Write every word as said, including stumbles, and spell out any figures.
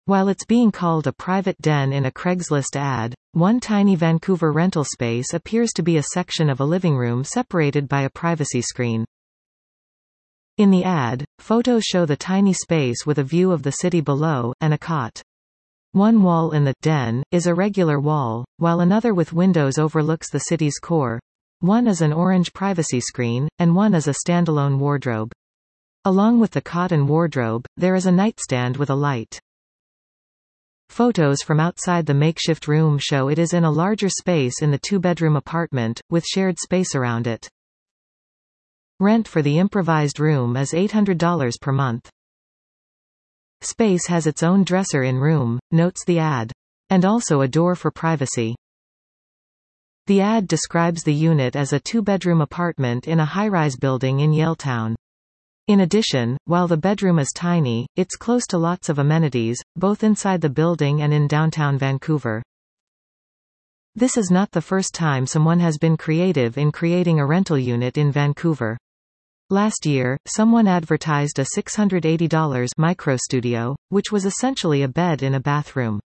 While it's being called a private den in a Craigslist ad, one tiny Vancouver rental space appears to be a section of a living room separated by a privacy screen. In the ad, photos show the tiny space with a view of the city below, and a cot. One wall in the den is a regular wall, while another with windows overlooks the city's core. One is an orange privacy screen, and one is a standalone wardrobe. Along with the cot and wardrobe, there is a nightstand with a light. Photos from outside the makeshift room show it is in a larger space in the two-bedroom apartment, with shared space around it. Rent for the improvised room is eight hundred dollars per month. Space has its own dresser in room, notes the ad. And also a door for privacy. The ad describes the unit as a two-bedroom apartment in a high-rise building in Yaletown. In addition, while the bedroom is tiny, it's close to lots of amenities, both inside the building and in downtown Vancouver. This is not the first time someone has been creative in creating a rental unit in Vancouver. Last year, someone advertised a six hundred eighty dollars microstudio, which was essentially a bed in a bathroom.